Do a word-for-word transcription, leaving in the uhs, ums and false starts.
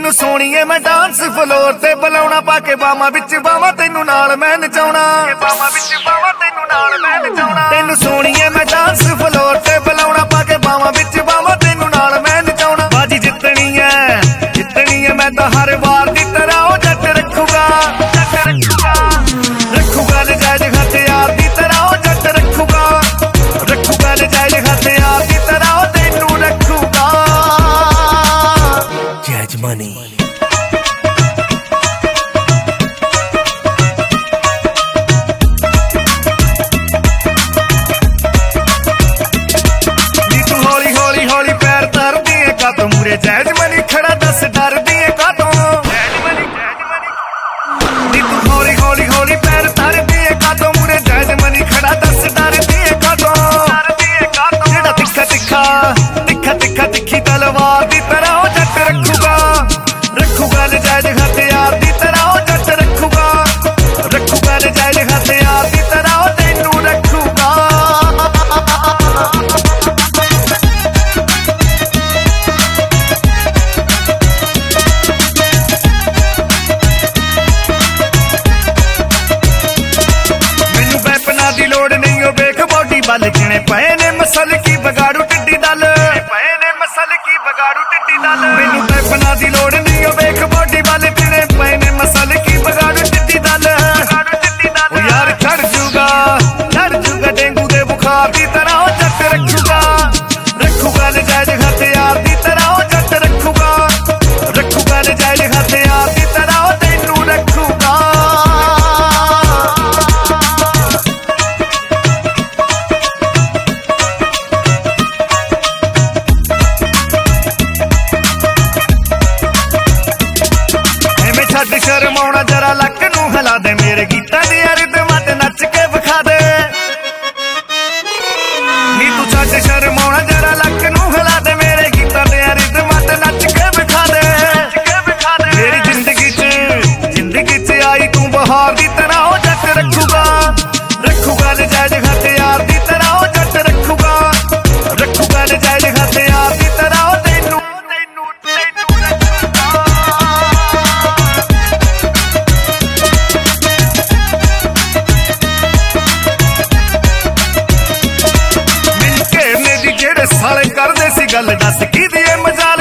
ਤੈਨੂੰ ਸੋਹਣੀਏ ਮੈਂ dance floor ਤੇ ਬੁਲਾਉਣਾ ਪਾ ਕੇ ਬਾਵਾਂ ਵਿੱਚ ਬਾਵਾਂ ਤੈਨੂੰ ਨਾਲ ਮੈਂ ਨਚਾਉਣਾ ਬਾਵਾਂ ਵਿੱਚ ਬਾਵਾਂ ਤੈਨੂੰ ਨਾਲ ਮੈਂ ਨਚਾਉਣਾ ਤੈਨੂੰ ਸੋਹਣੀਏ ਮੈਂ ਡਾਂਸ ਫਲੋਰ ਤੇ ਬੁਲਾਉਣਾ ਪਾ ਕੇ ਬਾਵਾਂ ਵਿੱਚ ਬਾਵਾਂ ਤੈਨੂੰ ਨਾਲ ਮੈਂ ਨਚਾਉਣਾ ਬਾਜੀ ਜਿੱਤਣੀ ਐ ਜਿੱਤਣੀ ਐ ਮੈਂ ਤਾਂ ਹਰ ਵਾਰ ਦੀ ਤਰ੍ਹਾਂ ਉਹ ਜੱਟ ਰੱਖੂਗਾ ਜੱਟ ਰੱਖੂਗਾ ਰੱਖੂਗਾ ਨਜਾਇਜ਼ ਹਥਿਆਰ ਦੀ ਤਰ੍ਹਾਂ ਉਹ ਜੱਟ ਰੱਖੂਗਾ ਰੱਖੂਗਾ ਨਜਾਇਜ਼ ਹਥਿਆਰ ਦੀ ਤਰ੍ਹਾਂ ਉਹ ਤੈਨੂੰ ਰੱਖੂਗਾ ਜੈਜ ਮਨੀ जैज मनी खड़ा दस डर दिए कातों जैज मनी जैज मनी नी तू हौली हौली हौली पैर धर दिए कातों मुरे जैज मनी खड़ा दस डर दिए कातों डर दिए कातों जेड़ा तिखा तिखा तिखा तिखा तिखी तलवार दी तरह ओ जट रखूगा रखूगा नजायज हथियार दी तरह ओ जट रखूगा रखूगा नजायज हथियार दी तरह ओ तैनू रखूगा दी लोड़ नहीं हो बेख बॉडी बल जिने पए ने मसल की बगाड़ू टिड्डी दल पए ने मसल की बगाड़ू टिड्डी दल मैनू पैपना दी लोड़ नहीं हो बेख बॉडी बल जिने पए ने मसल की बगाड़ू टिड्डी दल ओ यार चढ़ जूगा चढ़ जूगा डेंगू दे बुखार दी तरह ओ जट रखूगा रखूगा नजायज हथियार दी तरह ओ जट रखूगा रखूगा नजायज हथियार दी तरह ओ तैनू रखूगा छड्ड शर्माउणा जरा लक नूं हिला दे मेरे गीतां दी रिदमां ते नच के विखा दे नी तू छड्ड शर्माउणा जरा लक नूं हिला दे मेरे गीतां दी रिदमां ते नच के विखा दे मेरी जिंदगी च जिंदगी च आई तू बहार दी तरह ओ जट रखूगा रखूगा नजायज हथियार दी तरह ओ जट रखूगा रखूगा नजायज हथियार दी तरह ओ तैनू तैनू तैनू रखूगा साले करदे सी गल दस की दी मजाल